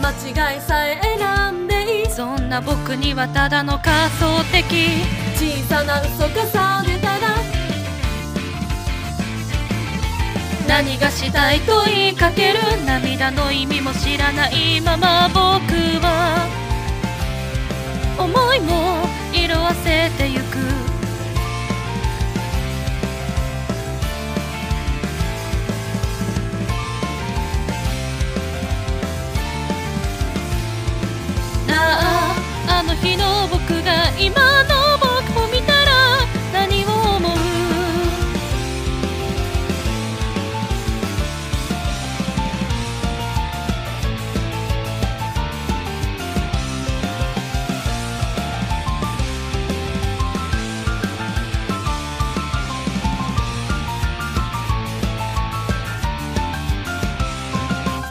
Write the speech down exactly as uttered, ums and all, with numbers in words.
間違いさえ選んでいい。 そんな僕にはただの仮想的小さな嘘重ねたら何がしたいと言いかける。涙の意味も知らないまま僕は思いも色あせてゆく。